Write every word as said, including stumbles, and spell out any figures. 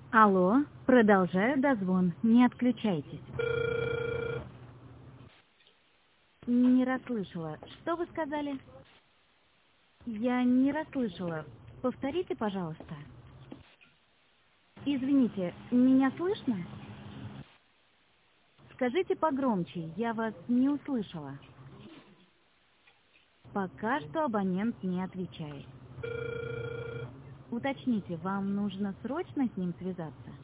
Алло, продолжаю дозвон, не отключайтесь. Не расслышала. Что вы сказали? Я не расслышала. Повторите, пожалуйста. Извините, меня слышно? Скажите погромче, я вас не услышала. Пока что абонент не отвечает. Уточните, вам нужно срочно с ним связаться?